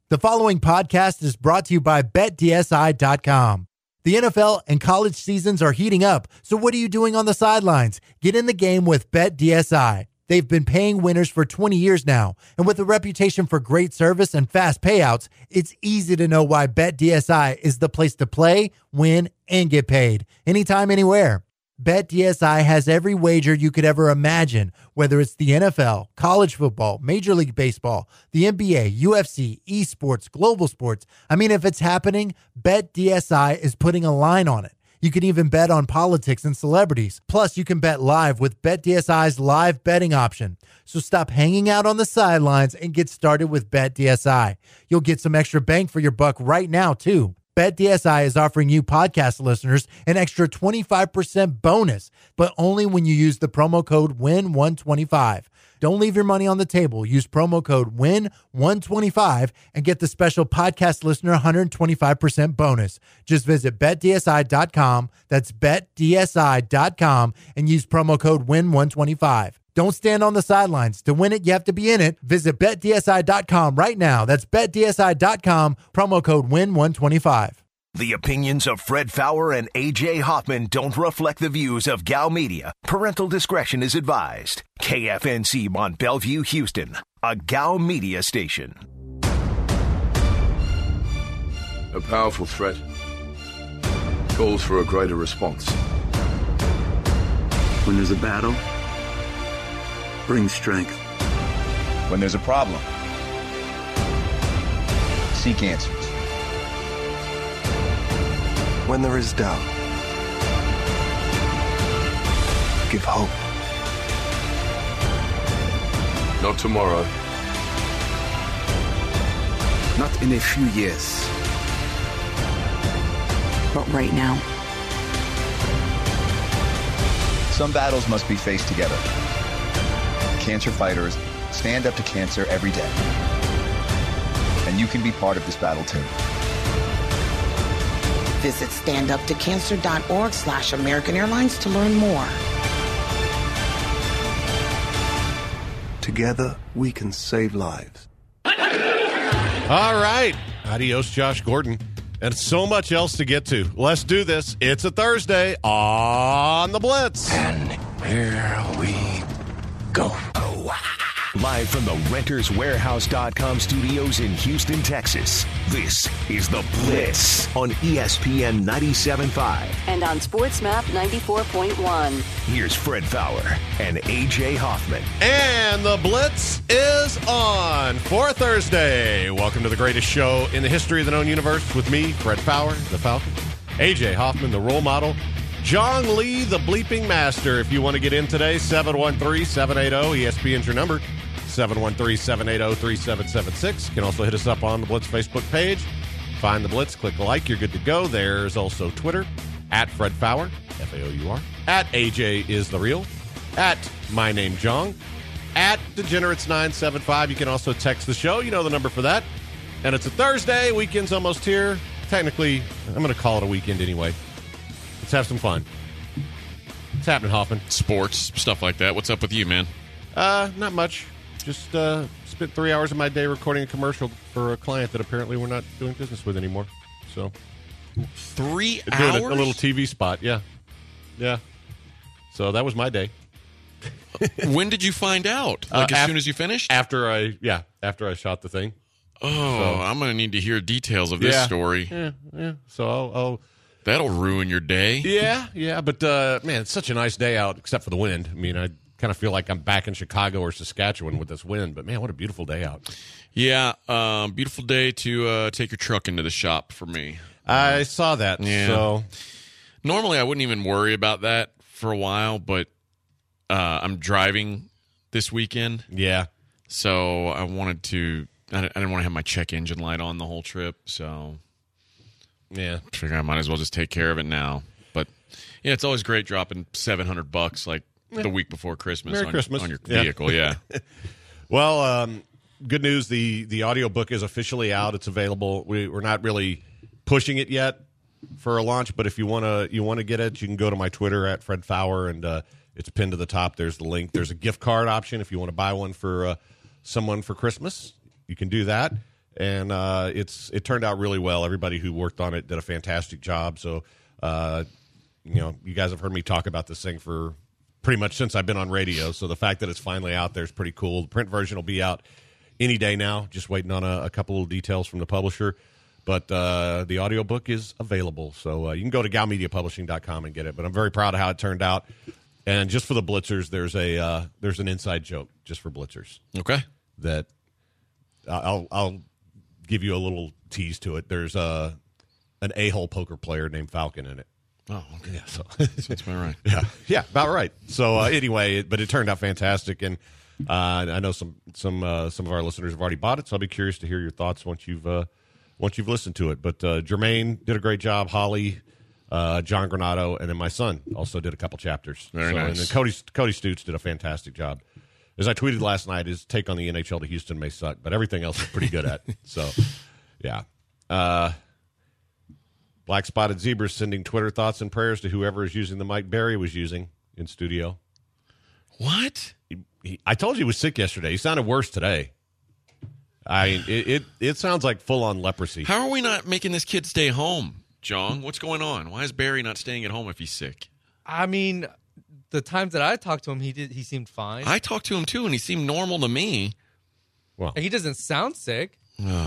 The following podcast is brought to you by BetDSI.com. The NFL and college seasons are heating up, so what are you doing on the sidelines? Get in the game with BetDSI. They've been paying winners for 20 years now, and with a reputation for great service and fast payouts, it's easy to know why BetDSI is the place to play, win, and get paid. Anytime, anywhere. BetDSI has every wager you could ever imagine, whether it's the NFL, college football, Major League Baseball, the NBA, UFC, esports, global sports. I mean, if it's happening, BetDSI is putting a line on it. You can even bet on politics and celebrities. Plus, you can bet live with BetDSI's live betting option. So stop hanging out on the sidelines and get started with BetDSI. You'll get some extra bang for your buck right now, too. BetDSI is offering you podcast listeners an extra 25% bonus, but only when you use the promo code WIN125. Don't leave your money on the table. Use promo code WIN125 and get the special podcast listener 125% bonus. Just visit BetDSI.com. That's BetDSI.com and use promo code WIN125. Don't stand on the sidelines. To win it, you have to be in it. Visit BetDSI.com right now. That's BetDSI.com, promo code WIN125. The opinions of Fred Faour and A.J. Hoffman don't reflect the views of Gal Media. Parental discretion is advised. KFNC Mont Bellevue, Houston, a Gal Media station. A powerful threat calls for a greater response. When there's a battle, bring strength. When there's a problem, seek answers. When there is doubt, give hope. Not tomorrow. Not in a few years. But right now. Some battles must be faced together. Cancer fighters stand up to cancer every day. And you can be part of this battle too. Visit standuptocancer.org/American Airlines to learn more. Together, we can save lives. All right. Adios, Josh Gordon. And so much else to get to. Let's do this. It's a Thursday on The Blitz. And here we go. Live from the RentersWarehouse.com studios in Houston, Texas, this is The Blitz on ESPN 97.5. And on SportsMap 94.1. Here's Fred Faour and A.J. Hoffman. And The Blitz is on for Thursday. Welcome to the greatest show in the history of the known universe with me, Fred Faour, the Falcon, A.J. Hoffman, the role model, John Lee, the bleeping master. If you want to get in today, 713-780, ESPN's your number, 713-780-3776. You can also hit us up on the Blitz Facebook page. Find the Blitz, click like, you're good to go. There's also Twitter, at Fred Faour, F-A-O-U-R, at AJ is the real, at my name Jong, at Degenerates975. You can also text the show. You know the number for that. And it's a Thursday. Weekend's almost here. Technically, I'm going to call it a weekend anyway. Let's have some fun. What's happening, Hoffman? Sports, stuff like that. What's up with you, man? Not much. Just spent 3 hours of my day recording a commercial for a client that apparently we're not doing business with anymore. So 3 doing hours? a little TV spot, yeah. Yeah. So that was my day. When did you find out? Like as soon as you finished? After I shot the thing. Oh, so, I'm going to need to hear details of this story. Yeah. So I'll that'll ruin your day. Yeah. But, man, it's such a nice day out, except for the wind. I mean, I kind of feel like I'm back in Chicago or Saskatchewan with this wind. But, man, what a beautiful day out. Yeah, beautiful day to take your truck into the shop for me. I saw that. Yeah. So normally I wouldn't even worry about that for a while, but I'm driving this weekend. Yeah. So I didn't want to have my check engine light on the whole trip, so yeah, I figured I might as well just take care of it now. But yeah, it's always great dropping $700 like the week before Christmas on your vehicle. Yeah. Well, good news. The audiobook is officially out. It's available. We're not really pushing it yet for a launch, but if you want to get it, you can go to my Twitter at Fred Faour, and it's pinned to the top. There's the link. There's a gift card option if you want to buy one for someone for Christmas. You can do that. and it turned out really well. Everybody who worked on it did a fantastic job. So, you guys have heard me talk about this thing for pretty much since I've been on radio. So the fact that it's finally out there is pretty cool. The print version will be out any day now. Just waiting on a couple of details from the publisher. But the audiobook is available. So you can go to galmediapublishing.com and get it. But I'm very proud of how it turned out. And just for the Blitzers, there's an inside joke just for Blitzers. Okay. That I'll give you a little tease to it. There's an a-hole poker player named Falcon in it. Oh, okay. Yeah, so that's about right. Yeah, about right. So anyway, but it turned out fantastic, and I know some of our listeners have already bought it. So I'll be curious to hear your thoughts once you've listened to it. But Jermaine did a great job. Holly, John Granado, and then my son also did a couple chapters. Very nice. And then Cody Stutes did a fantastic job. As I tweeted last night, his take on the NHL to Houston may suck, but everything else is pretty good at. So, yeah. Black Spotted Zebra sending Twitter thoughts and prayers to whoever is using the mic Barry was using in studio. What? I told you he was sick yesterday. He sounded worse today. It sounds like full-on leprosy. How are we not making this kid stay home, John? What's going on? Why is Barry not staying at home if he's sick? I mean, the times that I talked to him, he seemed fine. I talked to him, too, and he seemed normal to me. Well, he doesn't sound sick.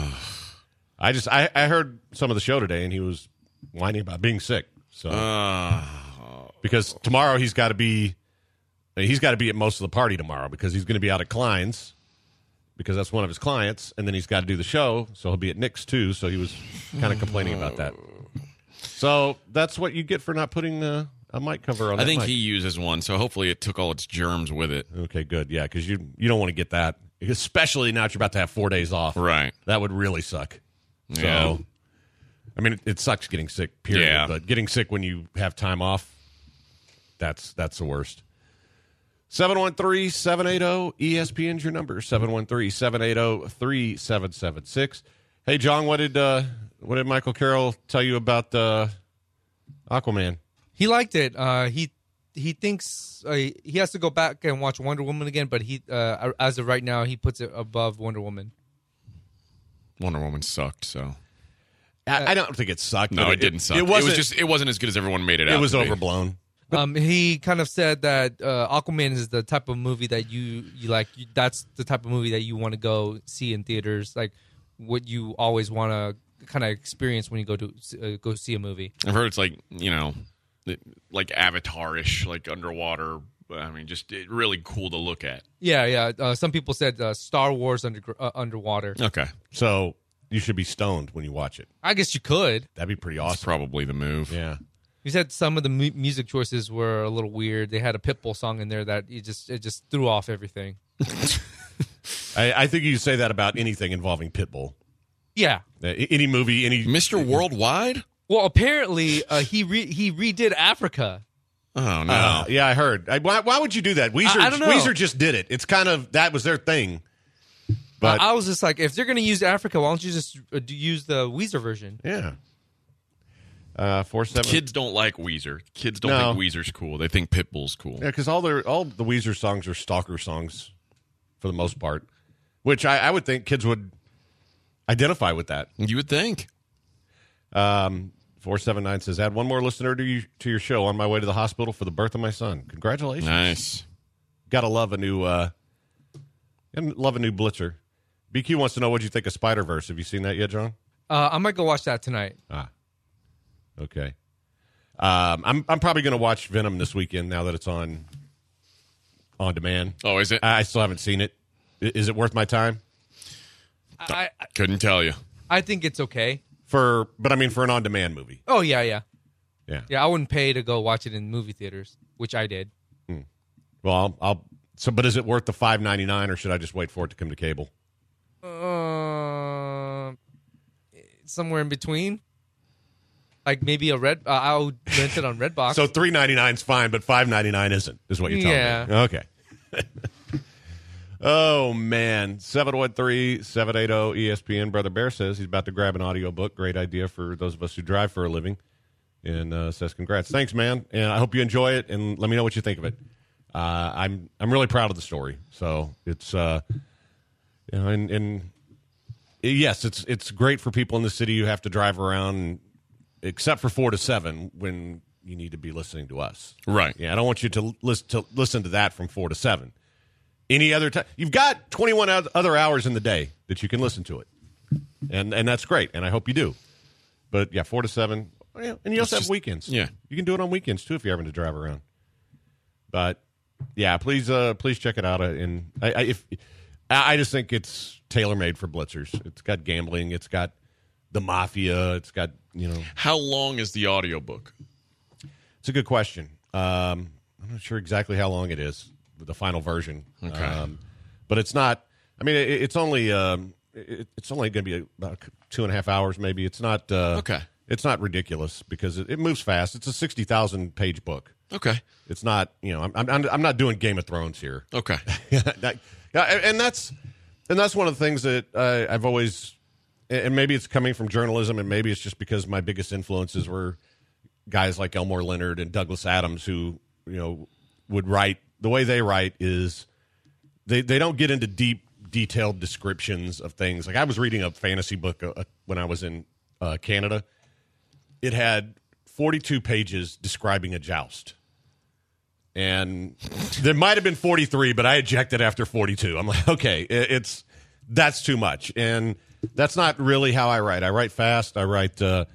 I heard some of the show today, and he was whining about being sick. So because tomorrow he's got to be at most of the party tomorrow because he's going to be out at Klein's because that's one of his clients, and then he's got to do the show, so he'll be at Nick's too. So he was kind of complaining about that. So that's what you get for not putting a mic cover on. I think mic. he uses one, so hopefully it took all its germs with it. Okay, good. Yeah, because you don't want to get that, especially now that you're about to have 4 days off. Right. That would really suck. Yeah. So, I mean, it sucks getting sick, period. Yeah. But getting sick when you have time off, that's the worst. 713-780-ESPN's your number. 713-780-3776. Hey, John, what did Michael Carroll tell you about Aquaman? He liked it. He thinks he has to go back and watch Wonder Woman again, but he as of right now, he puts it above Wonder Woman. Wonder Woman sucked, so... I don't think it sucked. No, it didn't suck. It wasn't as good as everyone made it out. It was overblown. He kind of said that Aquaman is the type of movie that you like. That's the type of movie that you want to go see in theaters, like what you always want to kind of experience when you go to go see a movie. I've heard it's like like Avatar-ish, like underwater. I mean, just really cool to look at. Yeah. Some people said Star Wars underwater. Okay, so you should be stoned when you watch it. I guess you could. That'd be pretty awesome. That's probably the move. Yeah. You said some of the music choices were a little weird. They had a Pitbull song in there that it just threw off everything. I think you say that about anything involving Pitbull. Yeah. Any movie, any Mr. Worldwide? Well, apparently he redid Africa. Oh no! Yeah, I heard. Why would you do that? Weezer, I don't know. Weezer just did it. It's kind of that was their thing. But I was just like, if they're going to use Africa, why don't you just use the Weezer version? Yeah. 4-7. Kids don't like Weezer. Kids don't think Weezer's cool. They think Pitbull's cool. Yeah, because all the Weezer songs are stalker songs for the most part, which I would think kids would identify with that. You would think. 479 says, add one more listener to your show on my way to the hospital for the birth of my son. Congratulations. Nice. Gotta love a new blitzer. BQ wants to know what you think of Spider-Verse. Have you seen that yet, John? I might go watch that tonight. Okay. I'm probably going to watch Venom this weekend now that it's on demand. Oh, is it? I still haven't seen it. Is it worth my time? I couldn't tell you. I think it's okay. For an on-demand movie. Oh, yeah. Yeah, I wouldn't pay to go watch it in movie theaters, which I did. Well, but is it worth the $5.99 or should I just wait for it to come to cable? Somewhere in between. Like maybe I'll rent it on Redbox. So $3.99 is fine, but $5.99 isn't, is what you're telling me. Okay. Oh, man. 713-780-ESPN. Brother Bear says he's about to grab an audiobook. Great idea for those of us who drive for a living. And says congrats. Thanks, man. And I hope you enjoy it, and let me know what you think of it. I'm really proud of the story. So it's, and yes, it's great for people in the city who have to drive around, except for 4 to 7 when you need to be listening to us. Right. Yeah, I don't want you to listen to that from 4 to 7. Any other time, you've got 21 other hours in the day that you can listen to it, and that's great, and I hope you do. But yeah, 4 to 7, and you also have weekends. Yeah, you can do it on weekends too if you're having to drive around. But yeah, please check it out. And I just think it's tailor-made for blitzers. It's got gambling. It's got the mafia. It's got, How long is the audiobook? It's a good question. I'm not sure exactly how long it is, the final version. Okay. But it's not, it's only going to be about 2.5 hours maybe. It's not, okay. It's not ridiculous because it moves fast. It's a 60,000 page book. Okay. It's not, I'm not doing Game of Thrones here. Okay. And that's one of the things that I've always, and maybe it's coming from journalism, and maybe it's just because my biggest influences were guys like Elmore Leonard and Douglas Adams, who would write. The way they write is they don't get into deep, detailed descriptions of things. Like I was reading a fantasy book when I was in Canada. It had 42 pages describing a joust. And there might have been 43, but I ejected after 42. I'm like, okay, that's too much. And that's not really how I write. I write fast. I write, the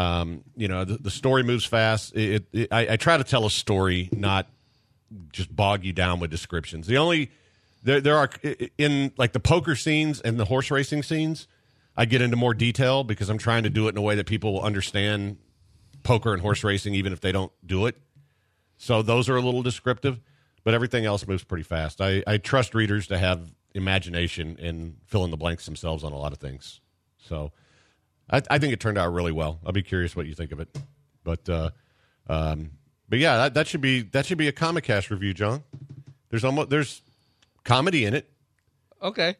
story moves fast. I try to tell a story, not just bog you down with descriptions. There are, in like the poker scenes and the horse racing scenes, I get into more detail because I'm trying to do it in a way that people will understand poker and horse racing, even if they don't do it. So those are a little descriptive, but everything else moves pretty fast. I trust readers to have imagination and fill in the blanks themselves on a lot of things. So I think it turned out really well. I'll be curious what you think of it. But yeah, that should be a Comic Cast review, John. There's comedy in it. Okay.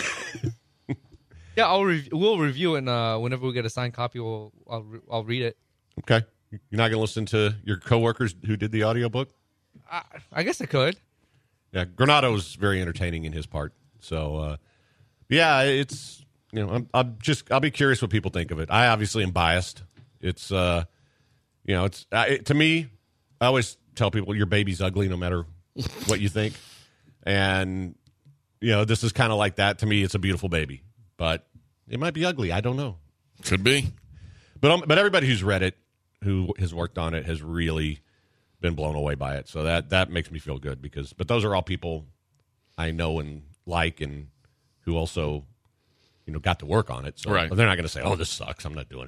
Yeah, we'll review it, and whenever we get a signed copy, I'll read it. Okay. You're not going to listen to your coworkers who did the audiobook? I guess I could. Yeah, Granado's very entertaining in his part. So, yeah, it's I'll be curious what people think of it. I obviously am biased. It's to me, I always tell people your baby's ugly no matter what you think, and this is kind of like that. To me, it's a beautiful baby, but it might be ugly. I don't know. Could be. But everybody who's read it, who has worked on it, has really been blown away by it. So that makes me feel good but those are all people I know and like, and who also, got to work on it. So right. They're not going to say, "Oh, this sucks. I'm not doing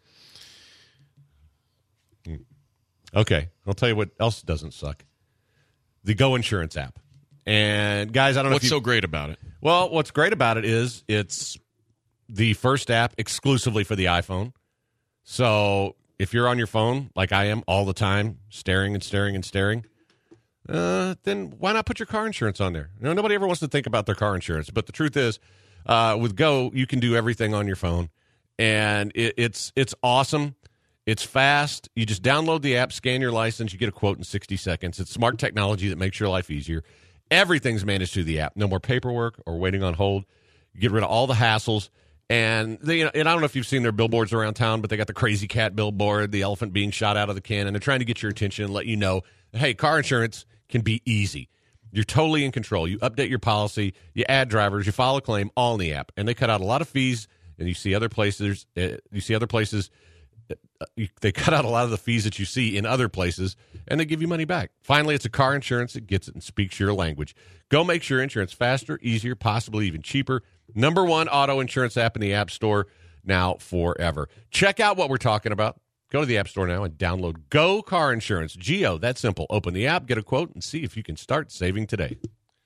it." Okay, I'll tell you what else doesn't suck: the Go Insurance app. And guys, I don't know what's so great about it. Well, what's great about it is it's the first app exclusively for the iPhone. So if you're on your phone, like I am all the time, staring and staring and staring, then why not put your car insurance on there? Nobody ever wants to think about their car insurance. But the truth is, with Go, you can do everything on your phone. And it's awesome. It's fast. You just download the app, scan your license, you get a quote in 60 seconds. It's smart technology that makes your life easier. Everything's managed through the app. No more paperwork or waiting on hold. You get rid of all the hassles. And and I don't know if you've seen their billboards around town, but they got the crazy cat billboard, the elephant being shot out of the can, and they're trying to get your attention and let you know, hey, car insurance can be easy. You're totally in control. You update your policy, you add drivers, you file a claim, all in the app. And they cut out a lot of fees, and you see other places. They cut out a lot of the fees that you see in other places, and they give you money back. Finally, it's a car insurance that gets it and speaks your language. Go make your insurance faster, easier, possibly even cheaper. Number one auto insurance app in the App Store now forever. Check out what we're talking about. Go to the App Store now and download Go Car Insurance. Go, that's simple. Open the app, get a quote, and see if you can start saving today.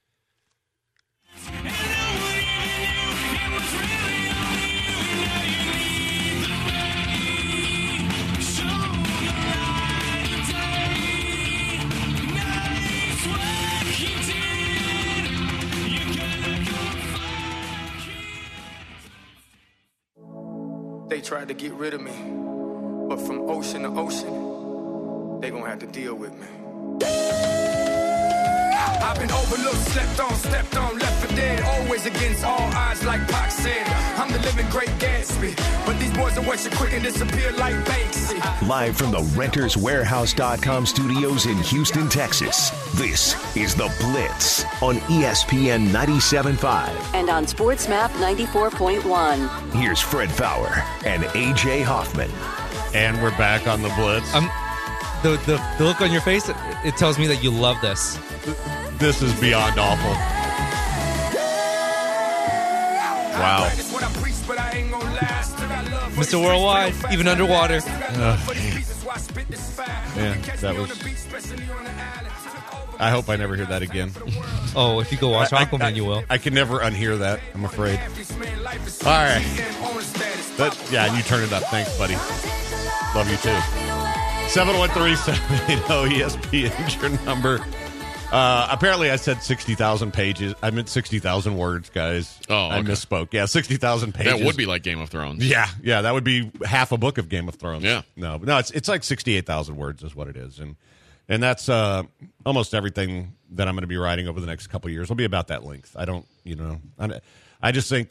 They tried to get rid of me, but from ocean to ocean, they gonna have to deal with me. I've been overlooked, slept on, stepped on, left for dead, always against all odds, like Pac said. I'm the living great Gatsby, but these boys will watch you quick and disappear like Banksy. Live from the RentersWarehouse.com studios in Houston, Texas, this is The Blitz on ESPN 97.5. And on SportsMap 94.1. Here's Fred Faour and A.J. Hoffman. And we're back on The Blitz. The look on your face, it tells me that you love this. This is beyond awful. Wow. Mr. Worldwide, even underwater. Yeah, that was... I hope I never hear that again. Oh, if you go watch Aquaman, you will. I can never unhear that, I'm afraid. All right. Yeah, and you turn it up. Thanks, buddy. Love you, too. 713-780-ESPN is your number. Apparently, I said 60,000 pages. I meant 60,000 words, guys. Oh, okay. I misspoke. Yeah, 60,000 pages. That would be like Game of Thrones. Yeah, that would be half a book of Game of Thrones. Yeah. No, it's like 68,000 words is what it is. And that's almost everything that I'm going to be writing over the next couple of years will be about that length. I don't, I just think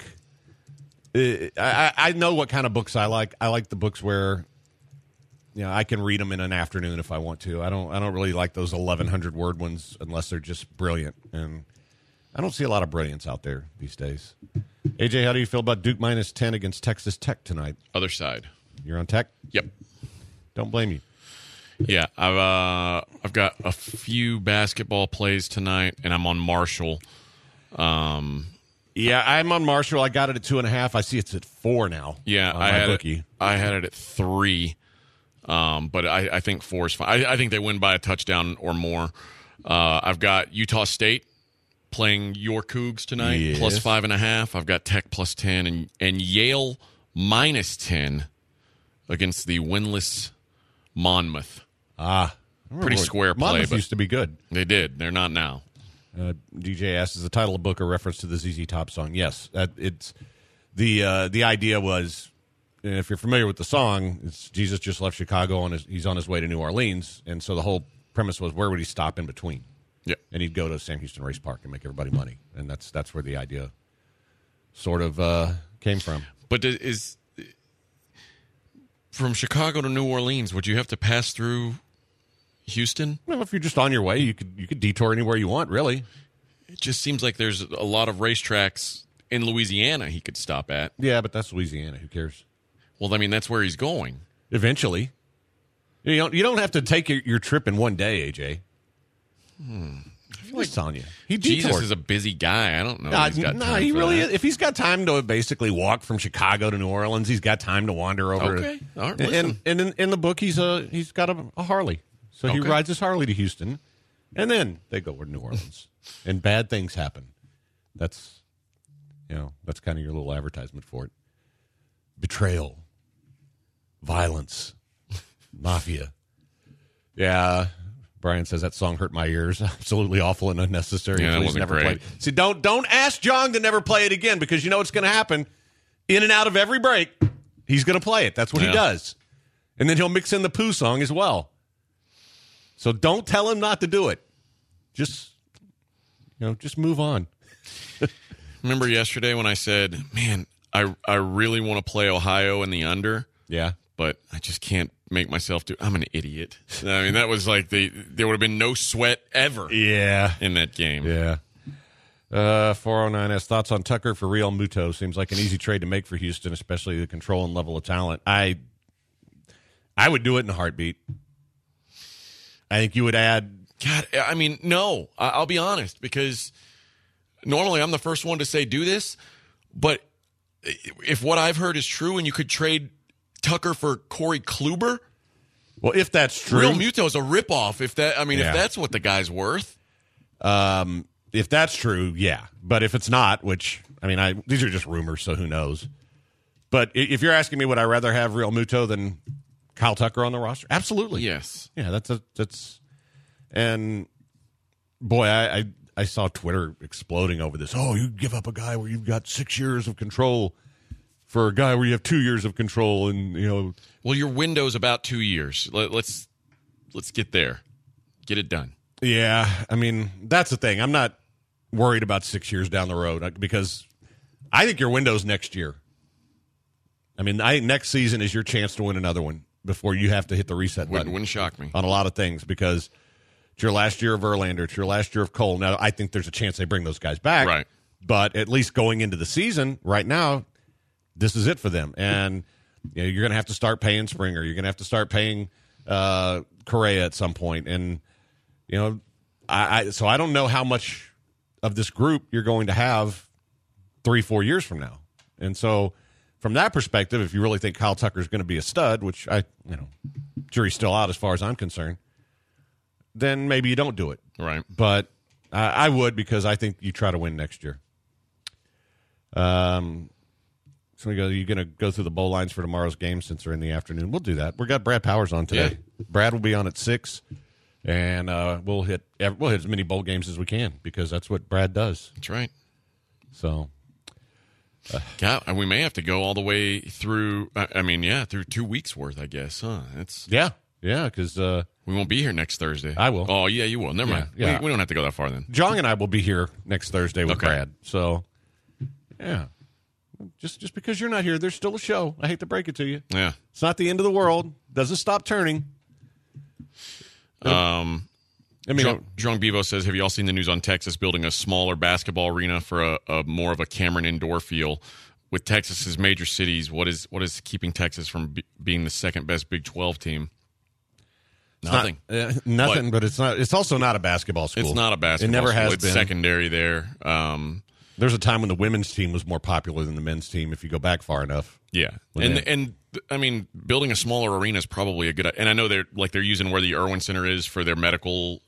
I know what kind of books I like. I like the books where I can read them in an afternoon if I want to. I don't really like those 1,100 word ones unless they're just brilliant. And I don't see a lot of brilliance out there these days. AJ, how do you feel about Duke minus 10 against Texas Tech tonight? Other side. You're on Tech? Yep. Don't blame you. Yeah, I've got a few basketball plays tonight, and I'm on Marshall. Yeah, I'm on Marshall. I got it at 2.5. I see it's at 4 now. Yeah, I had it at 3. But I think 4 is fine. I think they win by a touchdown or more. I've got Utah State playing your Cougs tonight, yes. plus 5.5. I've got Tech plus 10 and Yale minus 10 against the winless Monmouth. Pretty square play. Monmouth but used to be good. They did. They're not now. DJ asks, is the title of the book a reference to the ZZ Top song? Yes. It's the idea was, if you're familiar with the song, it's Jesus just left Chicago and he's on his way to New Orleans, and so the whole premise was where would he stop in between? Yeah, and he'd go to Sam Houston Race Park and make everybody money, and that's where the idea sort of came from. But is from Chicago to New Orleans, would you have to pass through Houston? Well, if you're just on your way, you could detour anywhere you want, really. It just seems like there's a lot of racetracks in Louisiana he could stop at. Yeah, but that's Louisiana. Who cares? Well, I mean, that's where he's going. Eventually. You don't have to take your trip in one day, AJ. I feel like telling you. Jesus is a busy guy. I don't know. If he's got time he for really that. is. If he's got time to basically walk from Chicago to New Orleans, he's got time to wander over. Okay. All right, and in the book, he's got a Harley. So he rides his Harley to Houston, and then they go to New Orleans. And bad things happen. That's kind of your little advertisement for it. Betrayal. Violence. Mafia. Yeah. Brian says that song hurt my ears. Absolutely awful and unnecessary. Yeah, that Please wasn't never great. play it. See, don't ask John to never play it again, because you know what's going to happen. In and out of every break, he's going to play it. That's what he does. And then he'll mix in the Pooh song as well. So don't tell him not to do it. Just move on. Remember yesterday when I said, man, I really want to play Ohio in the under? Yeah. But I just can't make myself do. I'm an idiot. I mean, that was like there would have been no sweat ever. Yeah. In that game. Yeah. 409 has thoughts on Tucker for Real Muto. Seems like an easy trade to make for Houston, especially the control and level of talent. I would do it in a heartbeat. I think you would add. God, I mean, no. I'll be honest, because normally I'm the first one to say do this, but if what I've heard is true and you could trade Tucker for Corey Kluber, well, if that's true, Real Muto's a ripoff. If that's what the guy's worth, if that's true, yeah. But if it's not, which these are just rumors, so who knows? But if you're asking me, would I rather have Real Muto than Kyle Tucker on the roster? Absolutely, yes. Yeah, that's and boy, I saw Twitter exploding over this. Oh, you give up a guy where you've got 6 years of control for a guy where you have 2 years of control, and Well, your window's about 2 years. Let's get there, get it done. Yeah, I mean that's the thing. I'm not worried about 6 years down the road because I think your window's next year. I mean, next season is your chance to win another one before you have to hit the reset button. Wouldn't shock me on a lot of things because it's your last year of Verlander, it's your last year of Cole. Now, I think there's a chance they bring those guys back. Right. But at least going into the season right now, this is it for them. And you're going to have to start paying Springer. You're going to have to start paying Correa at some point. And, so I don't know how much of this group you're going to have 3-4 years from now. And so from that perspective, if you really think Kyle Tucker is going to be a stud, which jury's still out as far as I'm concerned, then maybe you don't do it. Right. But I would because I think you try to win next year. So you're going to go through the bowl lines for tomorrow's game since they're in the afternoon. We'll do that. We've got Brad Powers on today. Yeah. Brad will be on at 6, and we'll hit as many bowl games as we can because that's what Brad does. That's right. So, we may have to go all the way through. Through 2 weeks worth, I guess. Huh? Yeah, because we won't be here next Thursday. I will. Oh yeah, you will. Never mind. Yeah. We don't have to go that far then. Jong and I will be here next Thursday with Brad. So, yeah. Just because you're not here, there's still a show. I hate to break it to you. Yeah. It's not the end of the world. Doesn't stop turning. Drunk Bevo says, have you all seen the news on Texas building a smaller basketball arena for a more of a Cameron indoor feel? With Texas's major cities, what is keeping Texas from being the second best Big 12 team? Nothing. Nothing, but it's not. It's also not a basketball school. It's not a basketball school. It never has been. It's secondary there. There's a time when the women's team was more popular than the men's team if you go back far enough. Yeah. And building a smaller arena is probably a good idea. And I know they're using where the Irwin Center is for their medical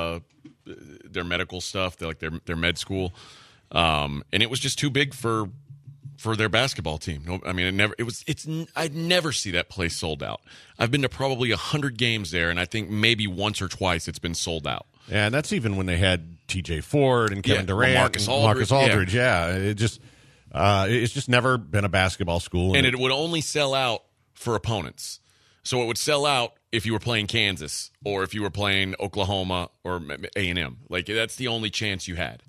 stuff, their med school. And it was just too big for their basketball team. No, I'd never see that place sold out. I've been to probably 100 games there, and I think maybe once or twice it's been sold out. Yeah, and that's even when they had T.J. Ford and Kevin Durant, Marcus Aldridge. Yeah, it's just never been a basketball school, and it would only sell out for opponents. So it would sell out if you were playing Kansas or if you were playing Oklahoma or A&M. That's the only chance you had.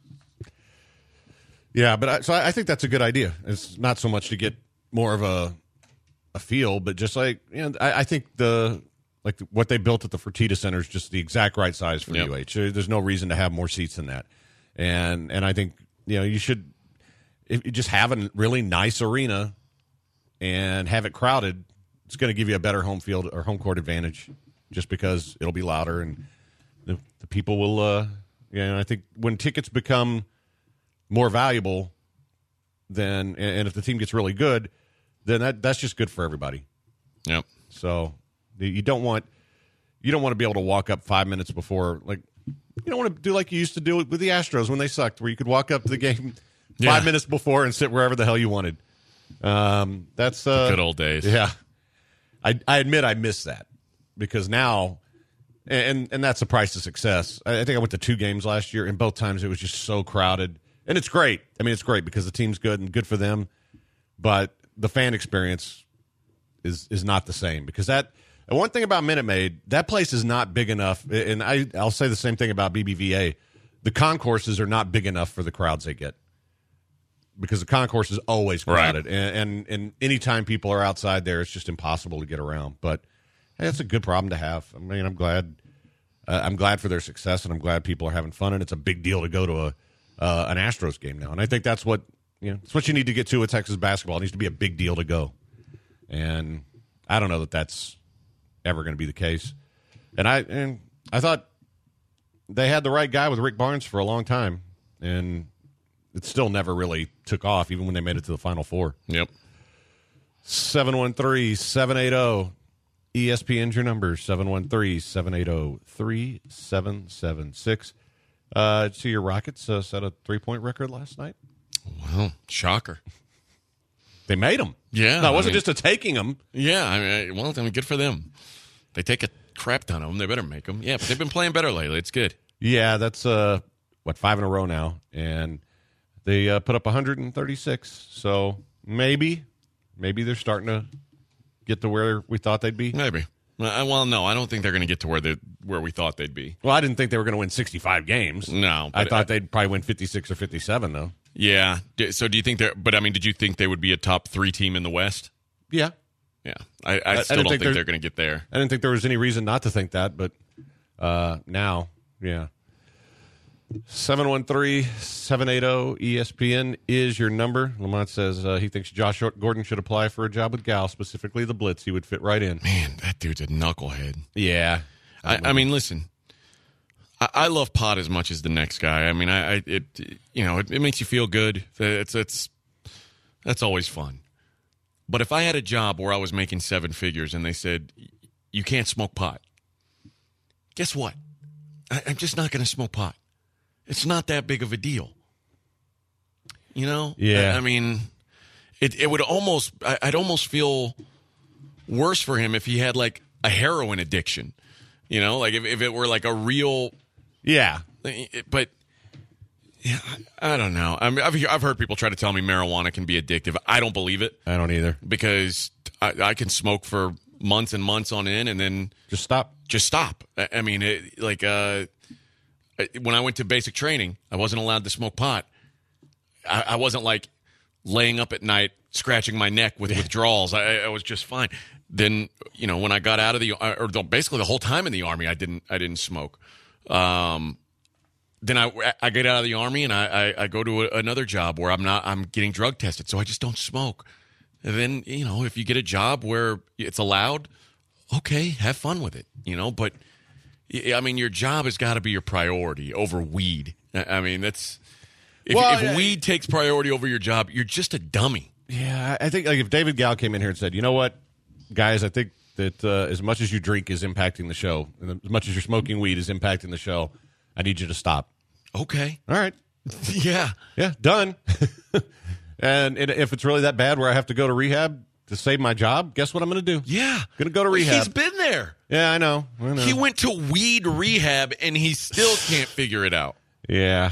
Yeah, but I think that's a good idea. It's not so much to get more of a feel, but just I think what they built at the Fertitta Center is just the exact right size for UH. There's no reason to have more seats than that. And I think you should if you just have a really nice arena and have it crowded, it's going to give you a better home field or home court advantage just because it'll be louder and the people will I think when tickets become more valuable and if the team gets really good, then that's just good for everybody. Yep. So you don't want to be able to walk up 5 minutes before, you don't want to do like you used to do with the Astros when they sucked, where you could walk up to the game 5 minutes before and sit wherever the hell you wanted. That's the good old days. Yeah. I admit I miss that because now, and that's the price of success. I think I went to 2 games last year, and both times it was just so crowded. And it's great. It's great because the team's good and good for them. But the fan experience is not the same because that one thing about Minute Maid, that place is not big enough. And I'll say the same thing about BBVA. The concourses are not big enough for the crowds they get because the concourse is always crowded. Right. And anytime people are outside there, it's just impossible to get around. But hey, that's a good problem to have. I'm glad for their success, and I'm glad people are having fun. And it's a big deal to go to an Astros game now, and I think that's what it's what you need to get to with Texas basketball. It needs to be a big deal to go, and I don't know that that's ever going to be the case. And I thought they had the right guy with Rick Barnes for a long time, and it still never really took off, even when they made it to the Final Four. Yep. 713-780 ESPN's your number, 713-780-3776. So your Rockets set a 3-point record last night? Wow, shocker. They made them. Yeah. No, it wasn't just a taking them. Yeah, good for them. They take a crap ton of them. They better make them. Yeah, but they've been playing better lately. It's good. Yeah, that's, 5 in a row now. And they put up 136. So maybe they're starting to get to where we thought they'd be. Maybe. Well, no, I don't think they're going to get to where we thought they'd be. Well, I didn't think they were going to win 65 games. No. I thought they'd probably win 56 or 57, though. Yeah. So do you think did you think they would be a top 3 team in the West? Yeah. Yeah. I still don't think they're going to get there. I didn't think there was any reason not to think that, but now, yeah. 713-780-ESPN is your number. Lamont says he thinks Josh Gordon should apply for a job with Gal, specifically the Blitz. He would fit right in. Man, that dude's a knucklehead. Yeah. I mean, listen, I love Pot as much as the next guy. I mean, it makes you feel good. That's always fun. But if I had a job where I was making 7 figures and they said, you can't smoke pot, guess what? I'm just not going to smoke pot. It's not that big of a deal. You know? Yeah. I mean, it would almost, I'd almost feel worse for him if he had like a heroin addiction. You know, like if it were like a real. Yeah. But yeah, I don't know. I mean, I've heard people try to tell me marijuana can be addictive. I don't believe it. I don't either. Because I can smoke for months and months on end and then. Just stop. I mean, when I went to basic training, I wasn't allowed to smoke pot. I wasn't like laying up at night scratching my neck with withdrawals. I was just fine. Then, you know, when I got out of basically the whole time in the Army, I didn't smoke. Then I get out of the Army and I go to another job where I'm getting drug tested, so I just don't smoke. And then, you know, if you get a job where it's allowed, okay, have fun with it, you know, but I mean, your job has got to be your priority over weed. I mean, if weed takes priority over your job, you're just a dummy. Yeah, I think like if David Gal came in here and said, you know what, guys, I think that as much as you drink is impacting the show, and as much as you're smoking weed is impacting the show, I need you to stop. Okay. All right. Yeah. Yeah, done. And if it's really that bad where I have to go to rehab to save my job, guess what I'm going to do? Yeah. Going to go to rehab. He's been there. Yeah, I know. He went to weed rehab, and he still can't figure it out. Yeah.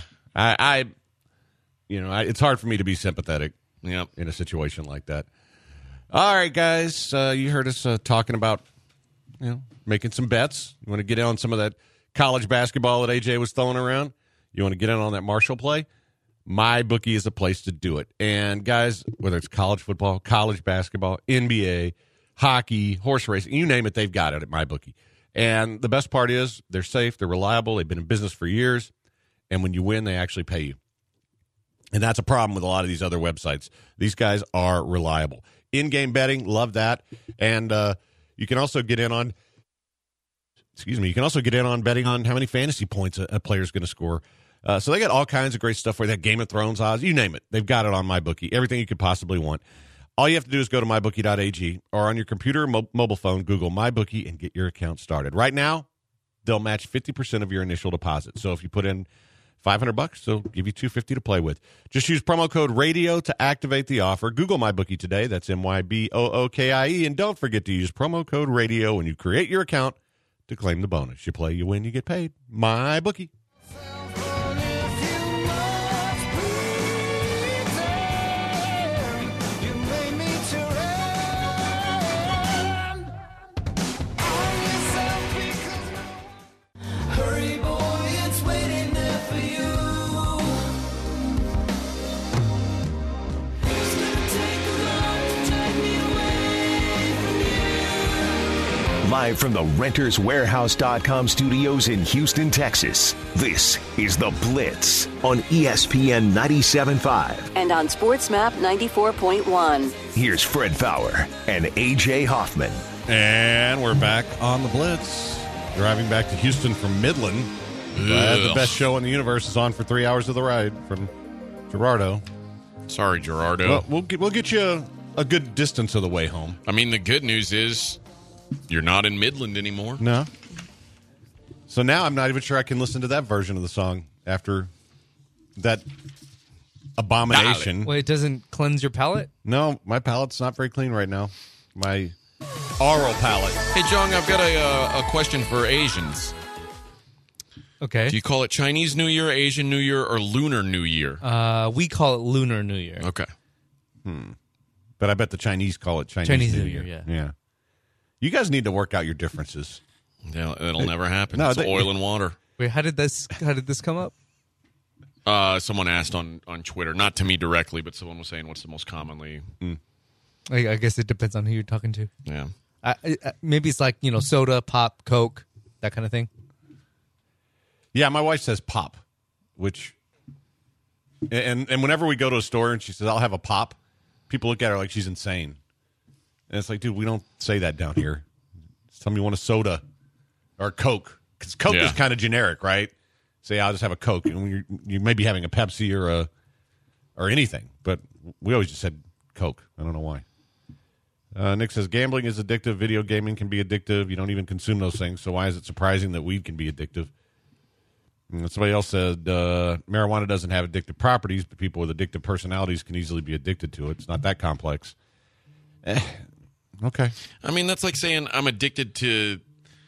It's hard for me to be sympathetic in a situation like that. All right, guys. You heard us talking about, making some bets. You want to get in on some of that college basketball that AJ was throwing around? You want to get in on that Marshall play? MyBookie is a place to do it. And, guys, whether it's college football, college basketball, NBA, hockey, horse racing, you name it, they've got it at MyBookie. And the best part is they're safe, they're reliable, they've been in business for years, and when you win, they actually pay you. And that's a problem with a lot of these other websites. These guys are reliable. In-game betting, love that. And you can also get in on betting on how many fantasy points a player's going to score. So they got all kinds of great stuff where they have Game of Thrones odds, you name it. They've got it on MyBookie. Everything you could possibly want. All you have to do is go to mybookie.ag or on your computer or mobile phone, Google MyBookie and get your account started. Right now, they'll match 50% of your initial deposit. So if you put in $500, they'll give you $250 to play with. Just use promo code RADIO to activate the offer. Google MyBookie today. That's MyBookie. And don't forget to use promo code RADIO when you create your account to claim the bonus. You play, you win, you get paid. MyBookie. Live from the RentersWarehouse.com studios in Houston, Texas, this is The Blitz on ESPN 97.5. And on SportsMap 94.1. Here's Fred Faour and AJ Hoffman. And we're back on The Blitz. Driving back to Houston from Midland. The best show in the universe is on for 3 hours of the ride from Gerardo. Sorry, Gerardo. Well, we'll get you a good distance of the way home. I mean, the good news is you're not in Midland anymore. No. So now I'm not even sure I can listen to that version of the song after that abomination. Well, it doesn't cleanse your palate? No, my palate's not very clean right now. My oral palate. Hey, Jong, I've got a question for Asians. Okay. Do you call it Chinese New Year, Asian New Year, or Lunar New Year? We call it Lunar New Year. Okay. But I bet the Chinese call it Chinese New Year. Yeah. You guys need to work out your differences. Yeah, it'll never happen. No, It's oil and water. Wait, how did this come up? Someone asked on Twitter, not to me directly, but someone was saying, what's the most commonly... I guess it depends on who you're talking to. Yeah. Maybe it's like, soda, pop, Coke, that kind of thing. Yeah, my wife says pop, which... And whenever we go to a store and she says, I'll have a pop, people look at her like she's insane. And it's like, dude, we don't say that down here. Tell me you want a soda or a Coke. Because Coke is kind of generic, right? Say, I'll just have a Coke. And you may be having a Pepsi or anything. But we always just said Coke. I don't know why. Nick says, gambling is addictive. Video gaming can be addictive. You don't even consume those things. So why is it surprising that weed can be addictive? And somebody else said, marijuana doesn't have addictive properties, but people with addictive personalities can easily be addicted to it. It's not that complex. Okay. I mean, that's like saying I'm addicted to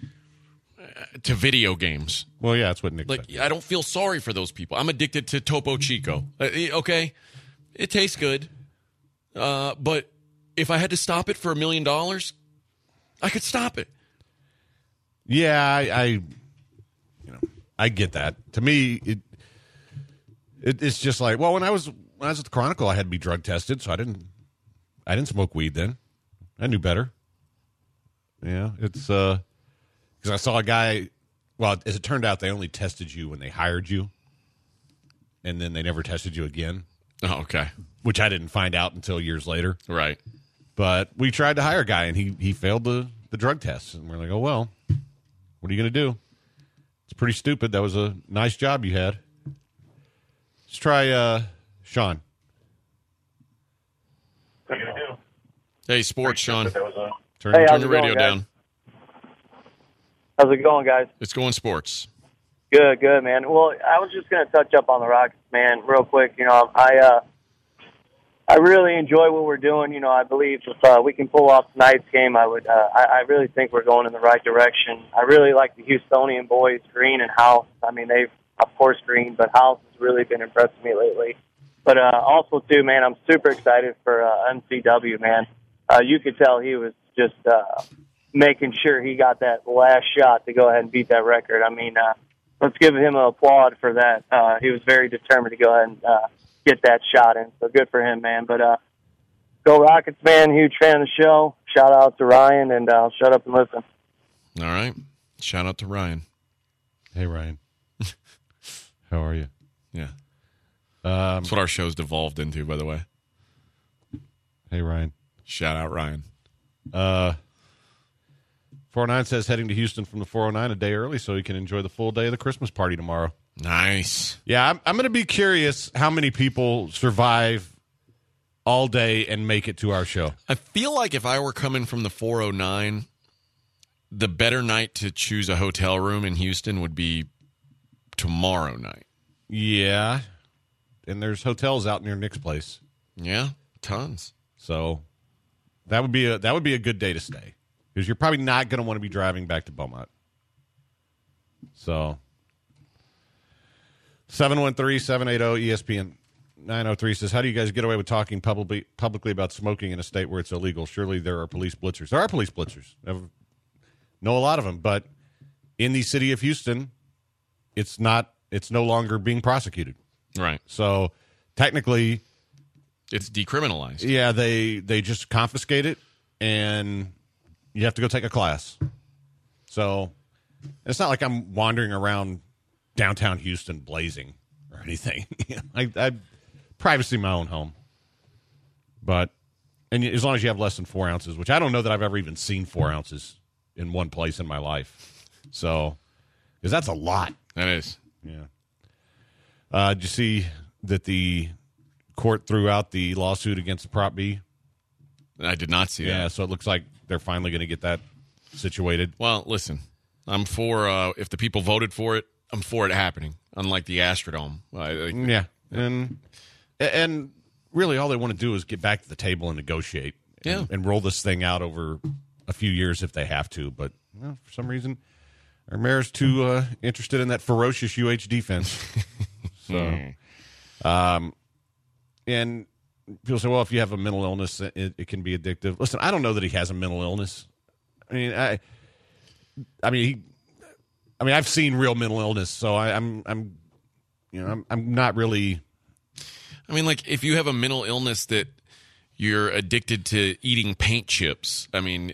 video games. Well, yeah, that's what Nick said. I don't feel sorry for those people. I'm addicted to Topo Chico. Okay, it tastes good, but if I had to stop it for $1 million, I could stop it. Yeah, I get that. To me, it's just like, well, when I was at the Chronicle, I had to be drug tested, so I didn't smoke weed then. I knew better. Yeah, it's because I saw a guy. Well, as it turned out, they only tested you when they hired you, and then they never tested you again. Oh, okay. Which I didn't find out until years later. Right. But we tried to hire a guy, and he failed the drug tests, and we're like, oh well, what are you going to do? It's pretty stupid. That was a nice job you had. Let's try Sean. Hey, sports, Sean. Turn the radio down. How's it going, guys? It's going sports. Good, man. Well, I was just going to touch up on the Rockets, man, real quick. I really enjoy what we're doing. I believe if we can pull off tonight's game, I I really think we're going in the right direction. I really like the Houstonian boys, Green and House. I mean, they've, of course, Green, but House has really been impressing me lately. But also, too, man, I'm super excited for MCW, man. You could tell he was just making sure he got that last shot to go ahead and beat that record. I mean, let's give him an applaud for that. He was very determined to go ahead and get that shot in. So good for him, man. But go Rockets, man. Huge fan of the show. Shout out to Ryan, and I'll shut up and listen. All right. Shout out to Ryan. Hey, Ryan. How are you? Yeah. That's what our show's devolved into, by the way. Hey, Ryan. Shout out, Ryan. 409 says heading to Houston from the 409 a day early so he can enjoy the full day of the Christmas party tomorrow. Nice. Yeah, I'm going to be curious how many people survive all day and make it to our show. I feel like if I were coming from the 409, the better night to choose a hotel room in Houston would be tomorrow night. Yeah. And there's hotels out near Nick's place. Yeah, tons. So that would be a good day to stay because you're probably not going to want to be driving back to Beaumont. So 713-780-ESPN 903 says, how do you guys get away with talking publicly about smoking in a state where it's illegal? Surely there are police blitzers. There are police blitzers. I know a lot of them, but in the city of Houston, it's no longer being prosecuted. Right. So technically, it's decriminalized. Yeah, they just confiscate it, and you have to go take a class. So it's not like I'm wandering around downtown Houston blazing or anything. I privacy in my own home. But and as long as you have less than 4 ounces, which I don't know that I've ever even seen 4 ounces in one place in my life. So, because that's a lot. That is. Yeah. Did you see that the court threw out the lawsuit against the Prop B? I did not see that. Yeah, so it looks like they're finally going to get that situated. Well, listen, I'm for, if the people voted for it, I'm for it happening, unlike the Astrodome. Yeah, and really all they want to do is get back to the table and negotiate and roll this thing out over a few years if they have to. But for some reason, our mayor's too interested in that ferocious UH defense. So, and people say, well, if you have a mental illness, it can be addictive. Listen, I don't know that he has a mental illness. I've seen real mental illness, so I'm not really. I mean, like, if you have a mental illness that you're addicted to eating paint chips, I mean,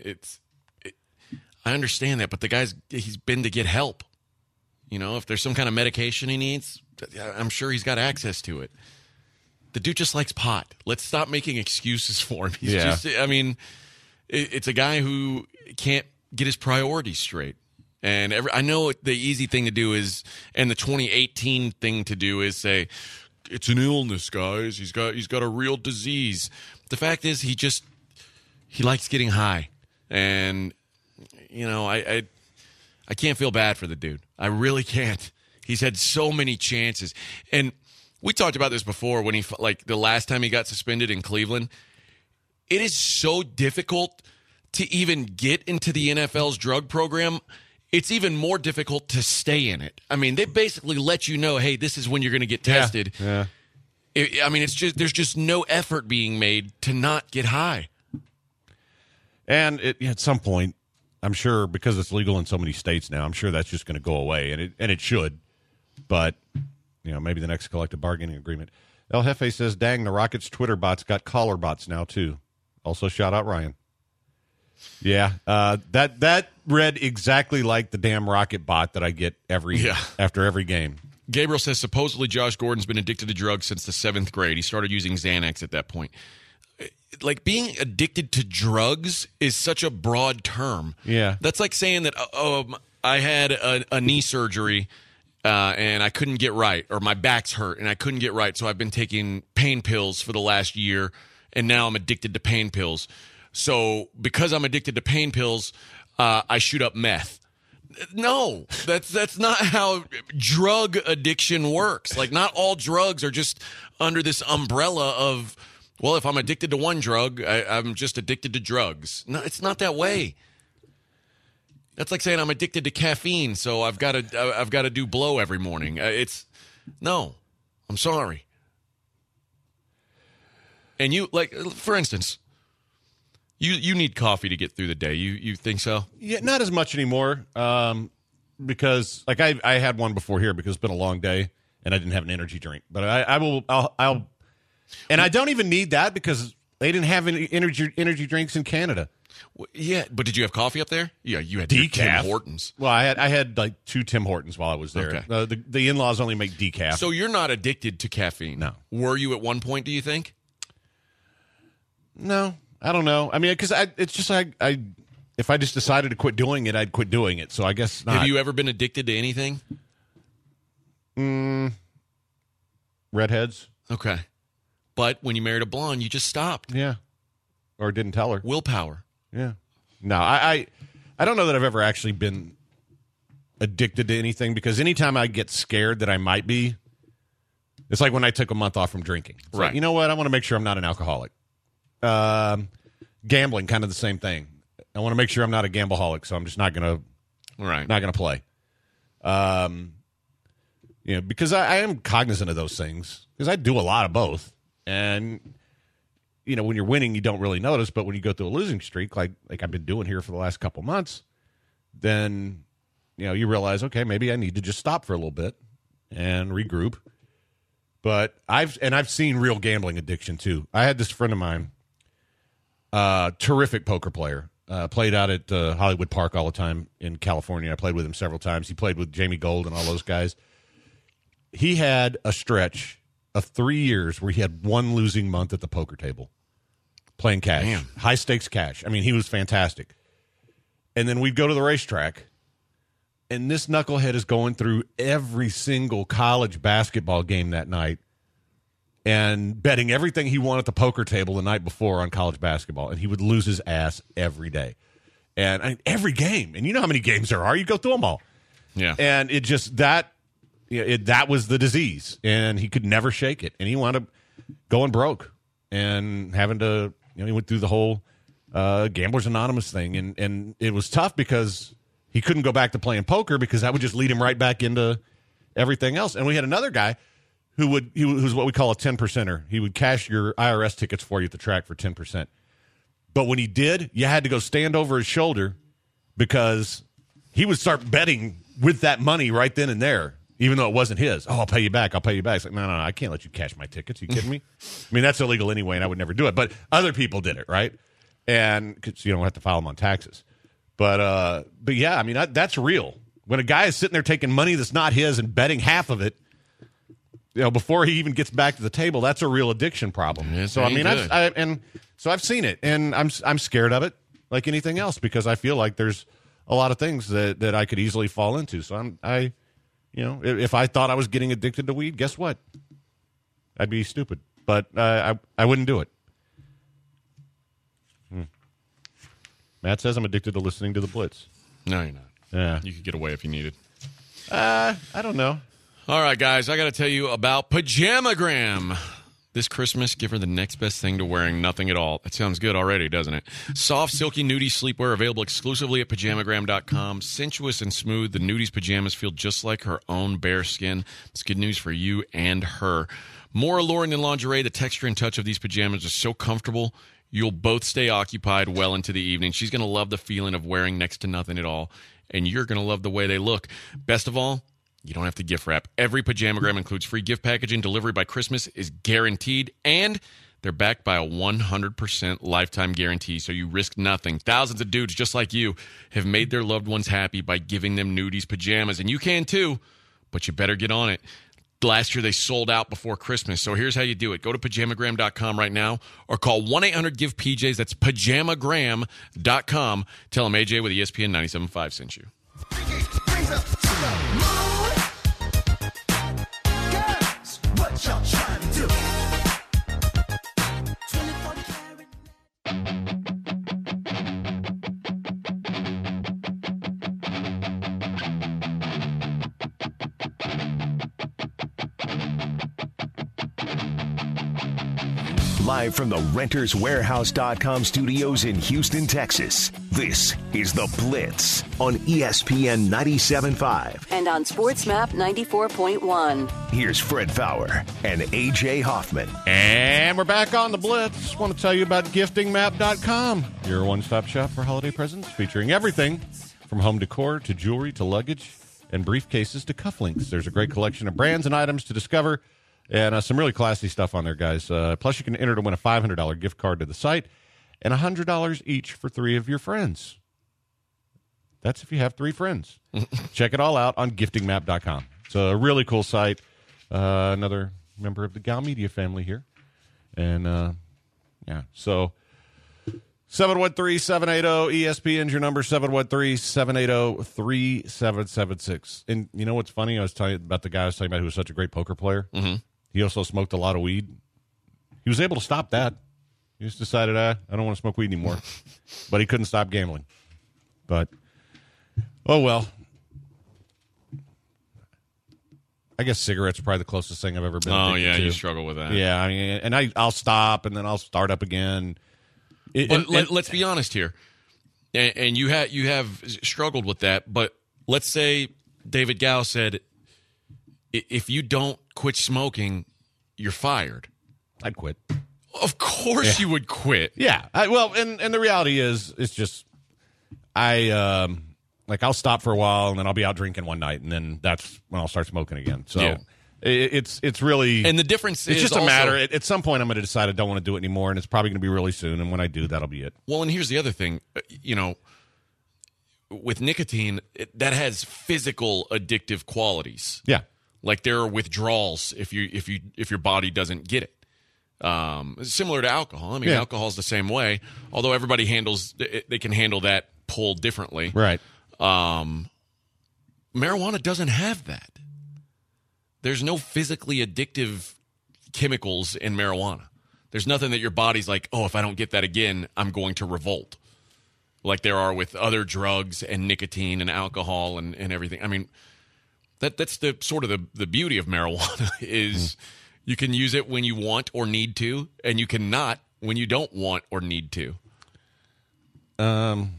I understand that, but he's been to get help. You know, if there's some kind of medication he needs, I'm sure he's got access to it. The dude just likes pot. Let's stop making excuses for him. It's a guy who can't get his priorities straight. And I know the easy thing to do is, and the 2018 thing to do is say, it's an illness, guys. He's got a real disease. The fact is, he likes getting high, and I can't feel bad for the dude. I really can't. He's had so many chances, and we talked about this before when the last time he got suspended in Cleveland. It is so difficult to even get into the NFL's drug program. It's even more difficult to stay in it. I mean, they basically let you know, hey, this is when you're going to get tested. Yeah. There's just no effort being made to not get high. And at some point, I'm sure, because it's legal in so many states now, I'm sure that's just going to go away, and it should. But maybe the next collective bargaining agreement. El Jefe says, "Dang, the Rockets' Twitter bots got caller bots now too." Also, shout out Ryan. Yeah, that read exactly like the damn Rocket bot that I get after every game. Gabriel says supposedly Josh Gordon's been addicted to drugs since the 7th grade. He started using Xanax at that point. Like, being addicted to drugs is such a broad term. Yeah, that's like saying that I had a knee surgery and I couldn't get right, or my back's hurt and I couldn't get right, so I've been taking pain pills for the last year, and now I'm addicted to pain pills. So because I'm addicted to pain pills, I shoot up meth. No, that's not how drug addiction works. Like, not all drugs are just under this umbrella of, well, if I'm addicted to one drug, I'm just addicted to drugs. No, it's not that way. That's like saying I'm addicted to caffeine, so I've got to do blow every morning. No, I'm sorry. And you, like, for instance, you need coffee to get through the day. You think so? Yeah, not as much anymore. Because like I had one before here because it's been a long day and I didn't have an energy drink. But I'll and I don't even need that because they didn't have any energy drinks in Canada. Yeah, but did you have coffee up there? Yeah, you had decaf. Tim Hortons. Well, I had like 2 Tim Hortons while I was there. Okay. The in-laws only make decaf. So you're not addicted to caffeine? No. Were you at one point, do you think? No, I don't know. I mean, because it's just I if I just decided to quit doing it, I'd quit doing it. So I guess not. Have you ever been addicted to anything? Redheads. Okay. But when you married a blonde, you just stopped. Yeah. Or didn't tell her. Willpower. Yeah. No, I don't know that I've ever actually been addicted to anything, because anytime I get scared that I might be, it's like when I took a month off from drinking. It's right. Like, you know what? I want to make sure I'm not an alcoholic. Gambling, kind of the same thing. I want to make sure I'm not a gambleaholic, so I'm just not going to play. Because I am cognizant of those things, because I do a lot of both. And, when you're winning, you don't really notice, but when you go through a losing streak, like I've been doing here for the last couple months, then, you realize, okay, maybe I need to just stop for a little bit and regroup. But I've seen real gambling addiction too. I had this friend of mine, terrific poker player, played out at Hollywood Park all the time in California. I played with him several times. He played with Jamie Gold and all those guys. He had a stretch of 3 years where he had one losing month at the poker table, playing cash, Damn. High stakes cash. I mean, he was fantastic. And then we'd go to the racetrack, and this knucklehead is going through every single college basketball game that night and betting everything he won at the poker table the night before on college basketball, and he would lose his ass every day. And every game. And you know how many games there are. You go through them all. Yeah. And it just, that was the disease, and he could never shake it. And he wound up going broke and having to, he went through the whole Gamblers Anonymous thing. And it was tough because he couldn't go back to playing poker, because that would just lead him right back into everything else. And we had another guy who's what we call a 10%er. He would cash your IRS tickets for you at the track for 10%. But when he did, you had to go stand over his shoulder because he would start betting with that money right then and there, even though it wasn't his. Oh, I'll pay you back. It's like, no, I can't let you cash my tickets. Are you kidding me? I mean, that's illegal anyway, and I would never do it. But other people did it, right? And because you don't have to file them on taxes. But yeah, I mean, that's real. When a guy is sitting there taking money that's not his and betting half of it, before he even gets back to the table, that's a real addiction problem. Yes, so I mean, I've seen it, and I'm scared of it, like anything else, because I feel like there's a lot of things that I could easily fall into. So if I thought I was getting addicted to weed, guess what? I'd be stupid, but I wouldn't do it. Matt says I'm addicted to listening to the Blitz. No, you're not. Yeah, you could get away if you needed. I don't know. All right, guys, I got to tell you about Pajamagram. This Christmas, give her the next best thing to wearing nothing at all. That sounds good already, doesn't it? Soft, silky, nudie sleepwear available exclusively at Pajamagram.com. Sensuous and smooth, the Nudie's pajamas feel just like her own bare skin. It's good news for you and her. More alluring than lingerie, the texture and touch of these pajamas are so comfortable, you'll both stay occupied well into the evening. She's going to love the feeling of wearing next to nothing at all, and you're going to love the way they look. Best of all, you don't have to gift wrap. Every Pajamagram includes free gift packaging. Delivery by Christmas is guaranteed, and they're backed by a 100% lifetime guarantee, so you risk nothing. Thousands of dudes just like you have made their loved ones happy by giving them Nudies pajamas, and you can too, but you better get on it. Last year, they sold out before Christmas, so here's how you do it. Go to Pajamagram.com right now or call 1-800-GIVE-PJs. That's Pajamagram.com. Tell them AJ with ESPN 97.5 sent you. Live from the RentersWarehouse.com studios in Houston, Texas, this is The Blitz on ESPN 97.5. And on SportsMap 94.1. Here's Fred Faour and AJ Hoffman. And we're back on The Blitz. Want to tell you about GiftingMap.com, your one-stop shop for holiday presents, featuring everything from home decor to jewelry to luggage and briefcases to cufflinks. There's a great collection of brands and items to discover, and some really classy stuff on there, guys. Plus, you can enter to win a $500 gift card to the site and $100 each for 3 of your friends. That's if you have 3 friends. Check it all out on GiftingMap.com. It's a really cool site. Another member of the Gal Media family here. And, yeah, so 713-780-ESPN is your number, 713-780-3776. And you know what's funny? I was telling you about the guy I was talking about who was such a great poker player. Mm-hmm. He also smoked a lot of weed. He was able to stop that. He just decided, I don't want to smoke weed anymore. But he couldn't stop gambling. But, oh well. I guess cigarettes are probably the closest thing I've ever been. Oh, yeah, to. you struggle with that. Yeah, I mean, and I'll stop, and then I'll start up again. Let's be honest here. And you have struggled with that, but let's say David Gow said, if you don't quit smoking, you're fired. I'd quit. Of course you would quit. Yeah. And the reality is, it's just, I'll stop for a while, and then I'll be out drinking one night, and then that's when I'll start smoking again. So yeah. It's really, and the difference it's is just a also, matter. At some point, I'm going to decide I don't want to do it anymore, and it's probably going to be really soon. And when I do, that'll be it. Well, and here's the other thing, with nicotine, that has physical addictive qualities. Yeah, like there are withdrawals if your body doesn't get it. Similar to alcohol. I mean, alcohol's the same way. Although everybody they can handle that pull differently. Right. Marijuana doesn't have that. There's no physically addictive chemicals in marijuana. There's nothing that your body's like, oh, if I don't get that again, I'm going to revolt. Like there are with other drugs and nicotine and alcohol and everything. I mean, that's the sort of the beauty of marijuana is you can use it when you want or need to, and you cannot when you don't want or need to. Lamont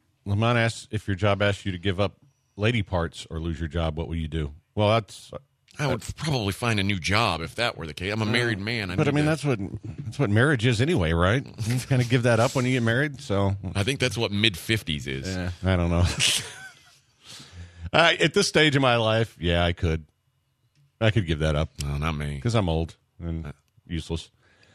asks, if your job asks you to give up lady parts or lose your job, what will you do? Well, I would probably find a new job if that were the case. I'm a married man. That's what marriage is anyway, right? You kind of give that up when you get married. So I think that's what mid-50s is. I don't know. At this stage of my life, yeah, I could give that up. No, not me, because I'm old and useless.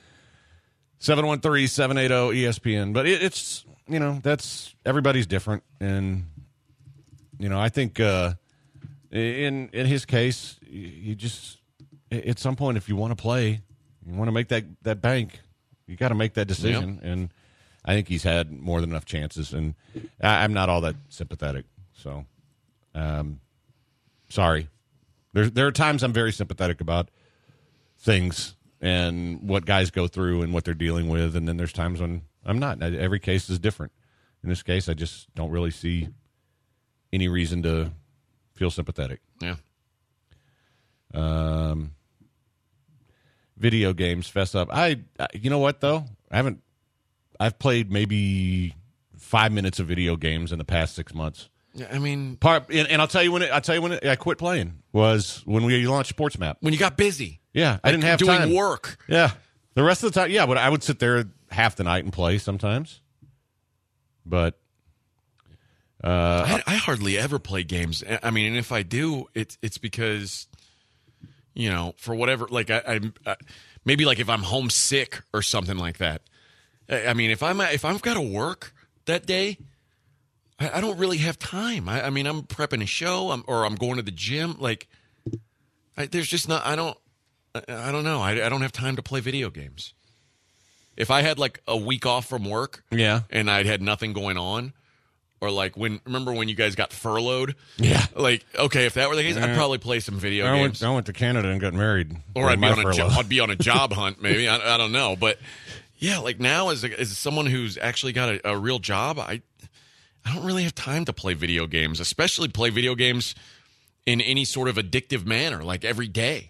713-780-ESPN. But it's that's everybody's different, and I think in his case, you just at some point, if you want to play, you want to make that bank, you got to make that decision. Yep. And I think he's had more than enough chances, and I'm not all that sympathetic. So, sorry. There are times I'm very sympathetic about things and what guys go through and what they're dealing with, and then there's times when I'm not. Every case is different. In this case, I just don't really see any reason to feel sympathetic. Yeah. Video games, fess up. You know what though? I've played maybe 5 minutes of video games in the past 6 months. Yeah, I mean, and I'll tell you when I quit playing was when we launched SportsMap. When you got busy. Yeah, I didn't have doing time. Work. Yeah, the rest of the time, yeah, but I would sit there half the night and play sometimes. But I hardly ever play games. I mean, and if I do, it's because for whatever, like I maybe like if I'm homesick or something like that. I mean, if I've got to work that day, I don't really have time. I mean, I'm prepping a show, I'm going to the gym. Like, there's just not. I don't know. I don't have time to play video games. If I had like a week off from work, and I had nothing going on. Or like remember when you guys got furloughed? Yeah. Like, okay, if that were the case, I'd probably play some video games. I went to Canada and got married. Or I'd be on a job hunt, maybe. I don't know. But yeah, like now as someone who's actually got a real job, I don't really have time to play video games, especially play video games in any sort of addictive manner, like every day.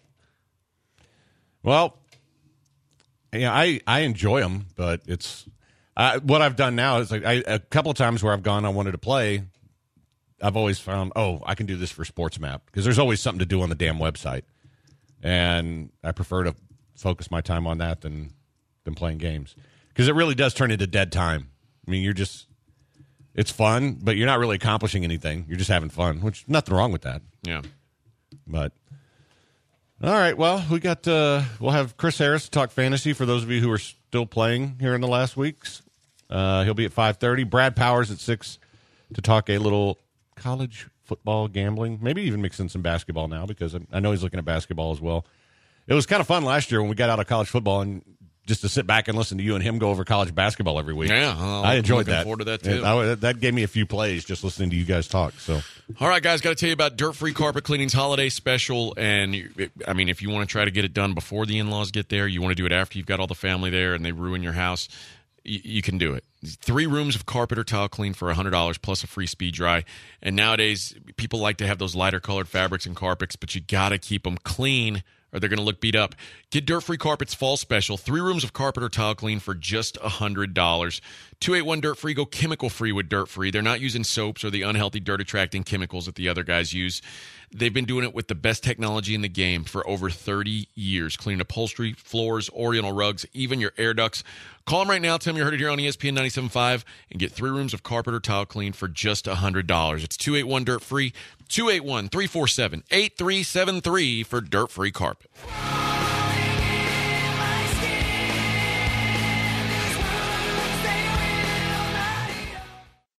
Well, yeah, I enjoy them, but it's... what I've done now is like a couple of times where I've gone, I wanted to play, I've always found, I can do this for SportsMap because there's always something to do on the damn website, and I prefer to focus my time on that than playing games because it really does turn into dead time. I mean, it's fun, but you're not really accomplishing anything. You're just having fun, which nothing wrong with that. Yeah, but. All right, well, we'll have Chris Harris talk fantasy for those of you who are still playing here in the last weeks. He'll be at 5:30. Brad Powers at 6 to talk a little college football gambling, maybe even mix in some basketball now because I know he's looking at basketball as well. It was kind of fun last year when we got out of college football and just to sit back and listen to you and him go over college basketball every week. Yeah, I enjoyed that. Looking forward to that, too. That gave me a few plays just listening to you guys talk. So, all right, guys, got to tell you about Dirt Free Carpet Cleaning's holiday special. And, I mean, if you want to try to get it done before the in-laws get there, you want to do it after you've got all the family there and they ruin your house, you can do it. 3 rooms of carpet or tile clean for $100 plus a free speed dry. And nowadays, people like to have those lighter colored fabrics and carpets, but you got to keep them clean or they're going to look beat up. Get Dirt Free Carpet's fall special. 3 rooms of carpet or tile clean for just $100. 281 Dirt Free. Go chemical free with Dirt Free. They're not using soaps or the unhealthy dirt attracting chemicals that the other guys use. They've been doing it with the best technology in the game for over 30 years. Cleaning upholstery, floors, oriental rugs, even your air ducts. Call them right now. Tell them you heard it here on ESPN 97.5 and get 3 rooms of carpet or tile clean for just $100. It's 281 Dirt Free. 281-347-8373 for Dirt Free Carpet.